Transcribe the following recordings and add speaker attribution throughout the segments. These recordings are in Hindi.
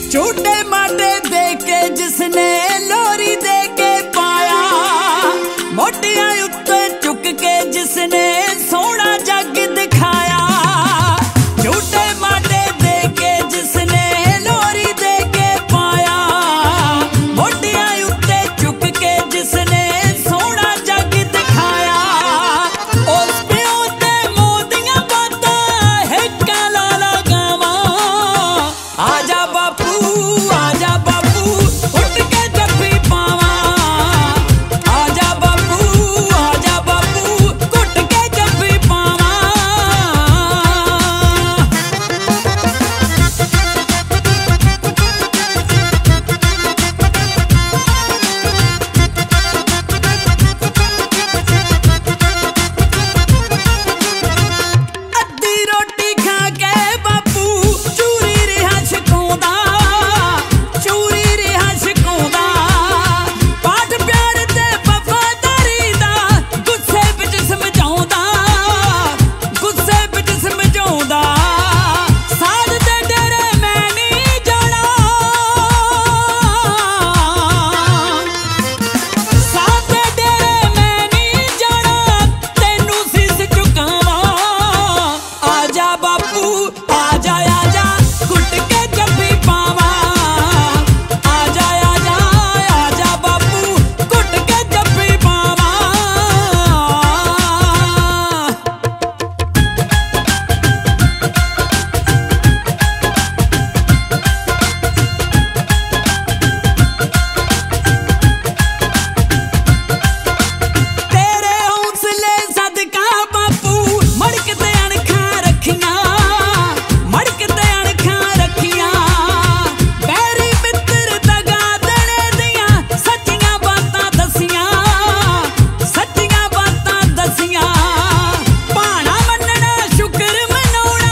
Speaker 1: झूठे माटे दे के जिसने लोरी दे के पाया, मोटियां उत्ते चुक के जिसने सोना जग दिखाया। झूठे माटे दे के जिसने लोरी दे के पाया, मोटियां उत्ते चुक के जिसने सोना जग दिखाया। उस प्यो ते मोदियां बातां हिक्का ला लगावा, आजा बापू आजा बापू उठ के जप्फी पावा, आजा बापू उठ के जप्फी पावा। अद्धी रोटी खा के बापू चूरी रिहा शिकाउंदा, चूरी रिहा शिकाउंदा। पाठ प्यार ते वफादारी दा गुस्से विच समझाउंदा, गुस्से विच समझाउंदा। साध दे डेरे मैं नहीं जाना, साध दे डेरे मैं नहीं जाना, तेनू सीस झुकावा। आजा बापू आजा आजा घुट के जप्फी पावा, आजा आजा आजा बापू घुट के जप्फी पावा। तेरे हौसले सदका बापू मड़कते अणखां रखियां, मड़कते अणखां रखियां। बैरी मित्र दगा देने दियां सच्चियां बातां दसियां, सच्चियां बातां दसियां। भाणा मन्नना शुकर मनाउणा,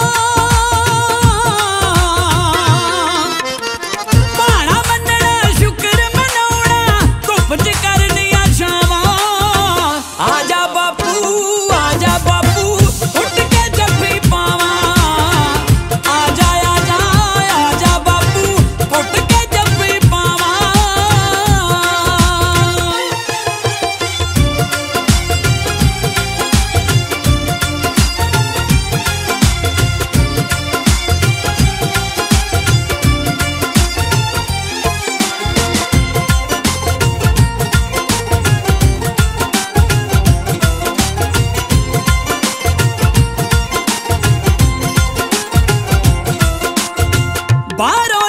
Speaker 1: भाणा मन्नना शुकर मनाउणा, धुप्प च करनियां छावां। आजा बापू उठ के जप्फी पावा, आजा आजा आजा बापू उठ के जप्फी पावा। बाहरों